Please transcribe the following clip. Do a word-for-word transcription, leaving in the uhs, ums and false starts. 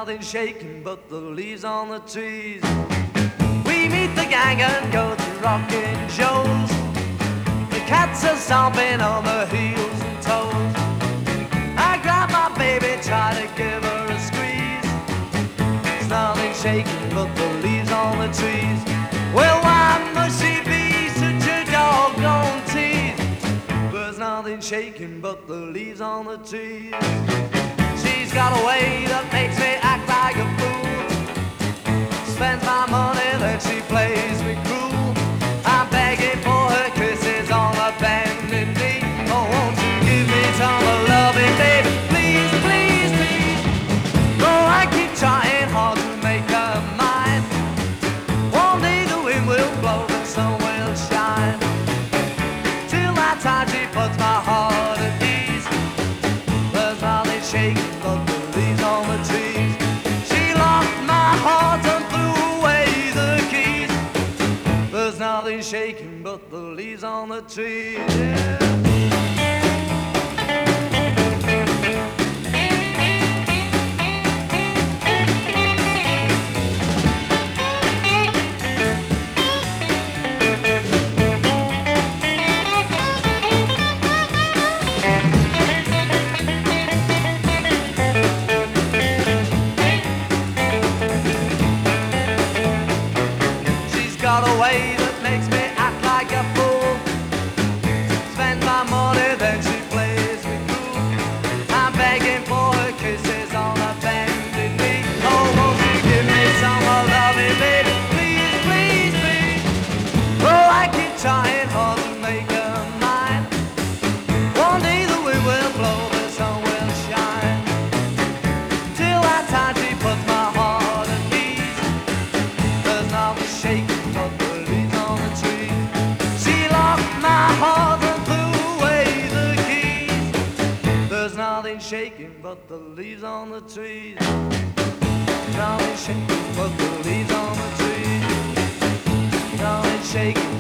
nothing shaking but the leaves on the trees. We meet the gang and go to rockin' shows. The cats are stomping on their heels and toes. I grab my baby, try to give her a squeeze. There's nothing shaking but the leaves on the trees. Well, why must she be such a doggone tease? There's nothing shaking but the leaves on the trees. She's got a way that makes me act like a fool. Spends my money, then she plays me cruel. I'm begging for her kisses on a bending knee. Oh, won't you give me some loving, baby? Please, please, please. Oh, I keep trying hard to make her mine. One day the wind will blow, the sun will shine. Till that time she puts my heart at ease. There's nothing shaking but the leaves on the trees. She locked my heart and threw away the keys. There's nothing shaking but the leaves on the trees. Yeah. Got a way that makes me act like a fool. Spend my money, then she plays me cool. I'm begging for her kisses on a bending knee. Oh, won't you give me some loving, baby? Please, please, please. Oh, I keep trying hard to make her mine. One day the wind will blow, the sun will shine. Till that time she puts my heart at ease. There's nothing shaking but the leaves on the trees. She locked my heart and threw away the keys. There's nothing shaking but the leaves on the trees. Nothing shaking but the leaves on the trees. Nothing shaking